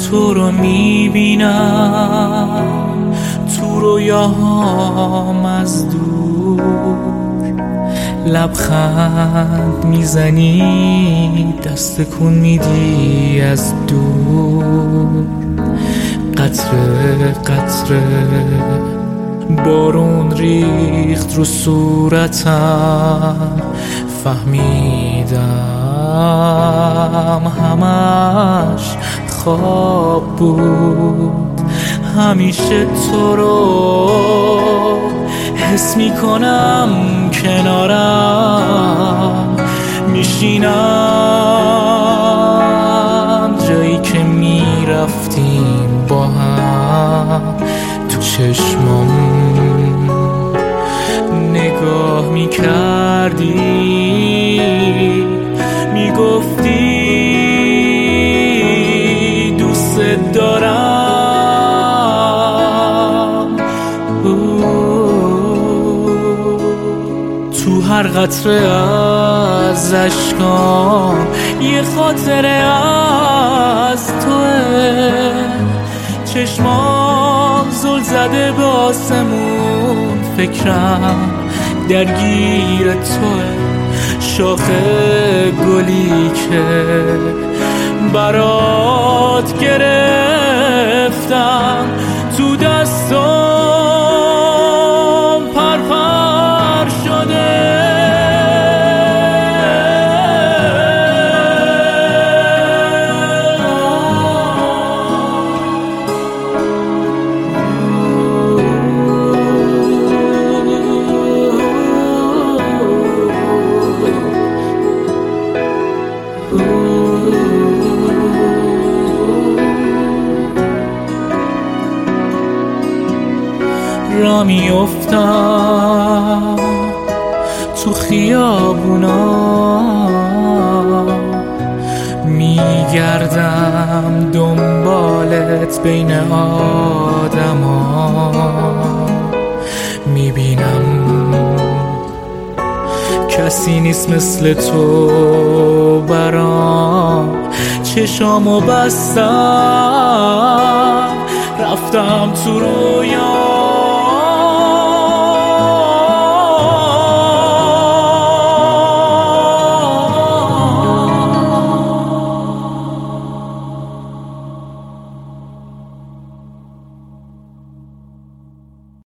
تو رو میبینم تو رویاهام از دور، لبخند میزنی دست کن میدی از دور، قطره قطره بارون ریخت رو صورتم، فهمیدم همش خواب بود. همیشه تو رو حس میکنم کنارم، میشینم جایی که میرفتیم با هم، تو چشمام نگاه میکردی، میگفتی دوست دارم. تو هر قطره از اشکام یه خاطره از توه، چشمام زل زده به آسمون، فکرم درگیر توه، شاخه گلی که برات گرفتم تو دستم پرپر شده. را میافتم تو خیابونا، میگردم دنبالت بین آدما، میبینم کسی نیست مثل تو برام، چشامو بستم رفتم تو رویا،